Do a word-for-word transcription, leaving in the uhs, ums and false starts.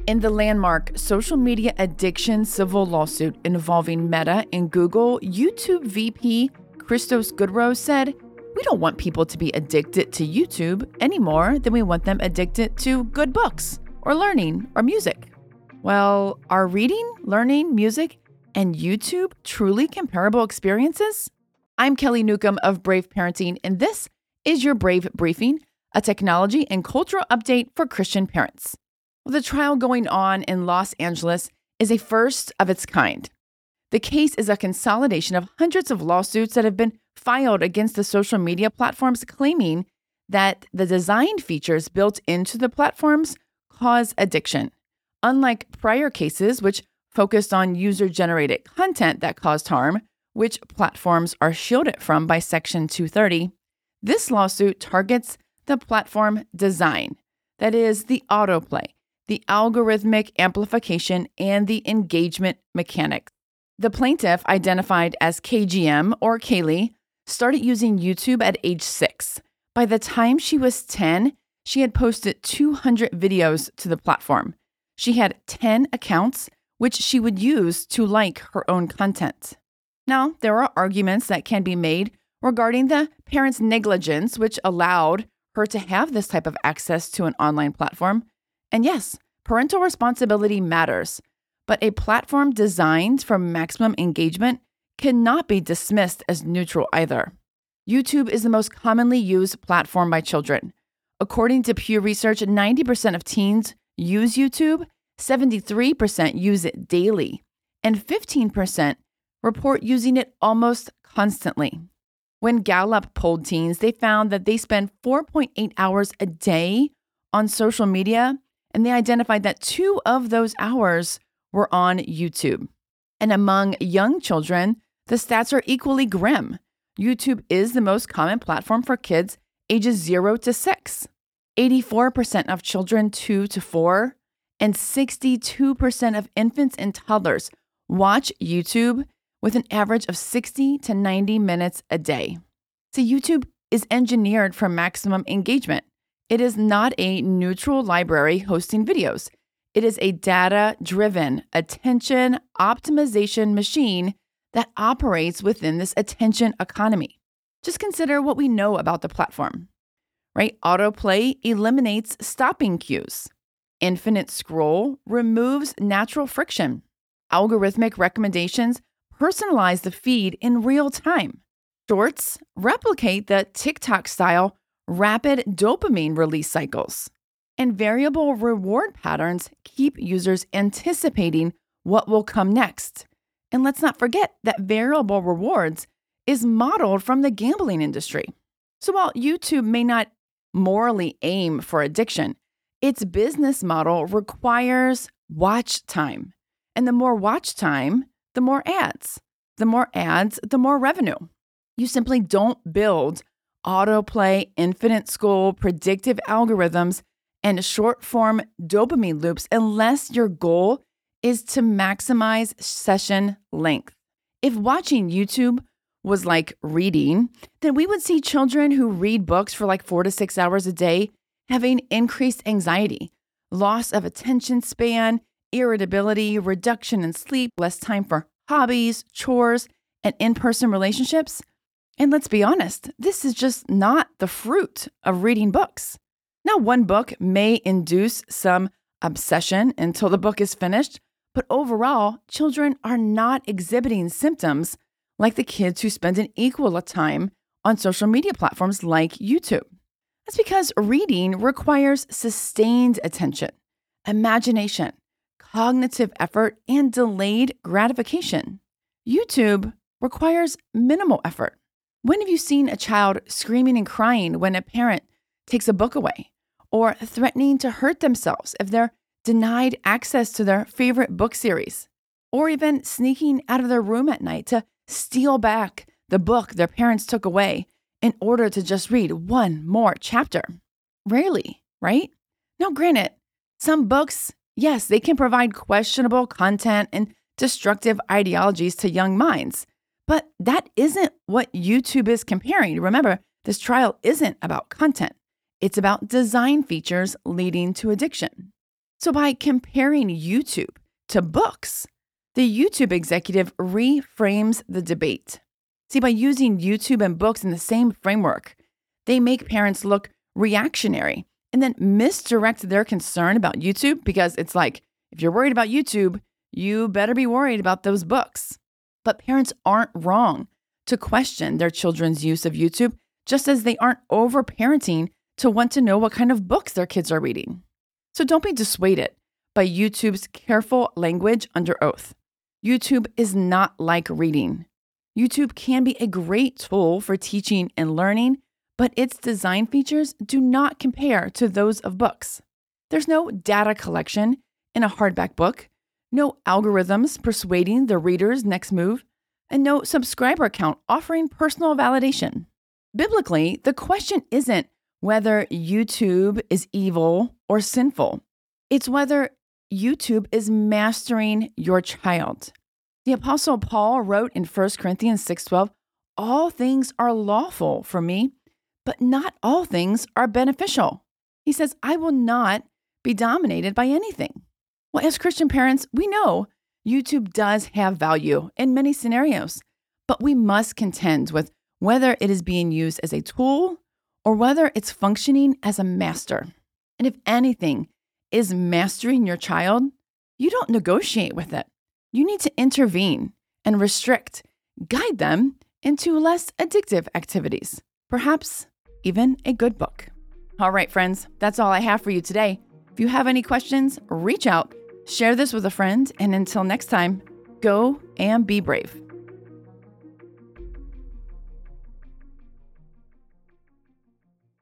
In the landmark social media addiction civil lawsuit involving Meta and Google, YouTube V P Christos Goodrow said, "We don't want people to be addicted to YouTube any more than we want them addicted to good books or learning or music." Well, are reading, learning, music, and YouTube truly comparable experiences? I'm Kelly Newcomb of Brave Parenting, and this is your Brave Briefing, a technology and cultural update for Christian parents. The trial going on in Los Angeles is a first of its kind. The case is a consolidation of hundreds of lawsuits that have been filed against the social media platforms, claiming that the design features built into the platforms cause addiction. Unlike prior cases, which focused on user-generated content that caused harm, which platforms are shielded from by Section two thirty, this lawsuit targets the platform design, that is, the autoplay, the algorithmic amplification, and the engagement mechanics. The plaintiff, identified as K G M or Kaylee, started using YouTube at age six. By the time she was ten, she had posted two hundred videos to the platform. She had ten accounts, which she would use to like her own content. Now, there are arguments that can be made regarding the parents' negligence, which allowed her to have this type of access to an online platform. And yes, parental responsibility matters, but a platform designed for maximum engagement cannot be dismissed as neutral either. YouTube is the most commonly used platform by children. According to Pew Research, ninety percent of teens use YouTube, seventy-three percent use it daily, and fifteen percent report using it almost constantly. When Gallup polled teens, they found that they spend four point eight hours a day on social media, and they identified that two of those hours were on YouTube. And among young children, the stats are equally grim. YouTube is the most common platform for kids ages zero to six. eighty-four percent of children two to four and sixty-two percent of infants and toddlers watch YouTube with an average of sixty to ninety minutes a day. So YouTube is engineered for maximum engagement. It is not a neutral library hosting videos. It is a data-driven attention optimization machine that operates within this attention economy. Just consider what we know about the platform, right? Autoplay eliminates stopping cues. Infinite scroll removes natural friction. Algorithmic recommendations personalize the feed in real time. Shorts replicate the TikTok-style rapid dopamine release cycles. And variable reward patterns keep users anticipating what will come next. And let's not forget that variable rewards is modeled from the gambling industry. So while YouTube may not morally aim for addiction, its business model requires watch time. And the more watch time, the more ads. The more ads, the more revenue. You simply don't build autoplay, infinite scroll, predictive algorithms, and short-form dopamine loops unless your goal is to maximize session length. If watching YouTube was like reading, then we would see children who read books for like four to six hours a day having increased anxiety, loss of attention span, irritability, reduction in sleep, less time for hobbies, chores, and in-person relationships. And let's be honest, this is just not the fruit of reading books. Now, one book may induce some obsession until the book is finished, but overall, children are not exhibiting symptoms like the kids who spend an equal time on social media platforms like YouTube. That's because reading requires sustained attention, imagination, cognitive effort, and delayed gratification. YouTube requires minimal effort. When have you seen a child screaming and crying when a parent takes a book away, or threatening to hurt themselves if they're denied access to their favorite book series, or even sneaking out of their room at night to steal back the book their parents took away in order to just read one more chapter? Rarely, right? Now, granted, some books, yes, they can provide questionable content and destructive ideologies to young minds, but that isn't what YouTube is comparing. Remember, this trial isn't about content. It's about design features leading to addiction. So by comparing YouTube to books, the YouTube executive reframes the debate. See, by using YouTube and books in the same framework, they make parents look reactionary and then misdirect their concern about YouTube because it's like, if you're worried about YouTube, you better be worried about those books. But parents aren't wrong to question their children's use of YouTube, just as they aren't over-parenting to want to know what kind of books their kids are reading. So don't be dissuaded by YouTube's careful language under oath. YouTube is not like reading. YouTube can be a great tool for teaching and learning, but its design features do not compare to those of books. There's no data collection in a hardback book, no algorithms persuading the reader's next move, and no subscriber account offering personal validation. Biblically, the question isn't whether YouTube is evil or sinful. It's whether YouTube is mastering your child. The Apostle Paul wrote in First Corinthians six twelve, "All things are lawful for me, but not all things are beneficial." He says, "I will not be dominated by anything." Well, as Christian parents, we know YouTube does have value in many scenarios, but we must contend with whether it is being used as a tool or whether it's functioning as a master. And if anything is mastering your child, you don't negotiate with it. You need to intervene and restrict, guide them into less addictive activities, perhaps even a good book. All right, friends, that's all I have for you today. If you have any questions, reach out, share this with a friend, and until next time, go and be brave.